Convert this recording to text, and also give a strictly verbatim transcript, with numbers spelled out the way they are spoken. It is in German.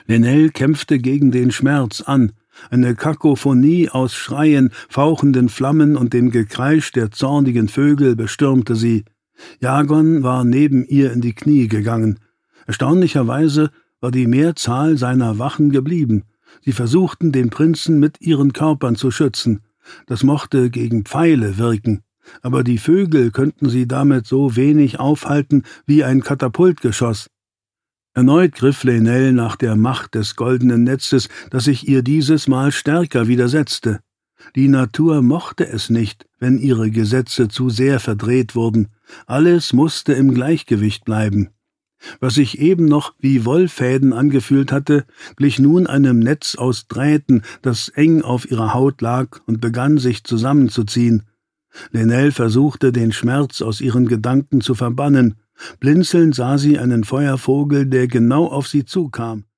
Lenel kämpfte gegen den Schmerz an. Eine Kakophonie aus Schreien, fauchenden Flammen und dem Gekreisch der zornigen Vögel bestürmte sie. Jagon war neben ihr in die Knie gegangen. Erstaunlicherweise war die Mehrzahl seiner Wachen geblieben. Sie versuchten, den Prinzen mit ihren Körpern zu schützen. Das mochte gegen Pfeile wirken, aber die Vögel könnten sie damit so wenig aufhalten wie ein Katapultgeschoss. Erneut griff Lenel nach der Macht des goldenen Netzes, das sich ihr dieses Mal stärker widersetzte. Die Natur mochte es nicht, wenn ihre Gesetze zu sehr verdreht wurden. Alles musste im Gleichgewicht bleiben. Was sich eben noch wie Wollfäden angefühlt hatte, glich nun einem Netz aus Drähten, das eng auf ihrer Haut lag und begann, sich zusammenzuziehen. Lenel versuchte, den Schmerz aus ihren Gedanken zu verbannen. Blinzelnd sah sie einen Feuervogel, der genau auf sie zukam.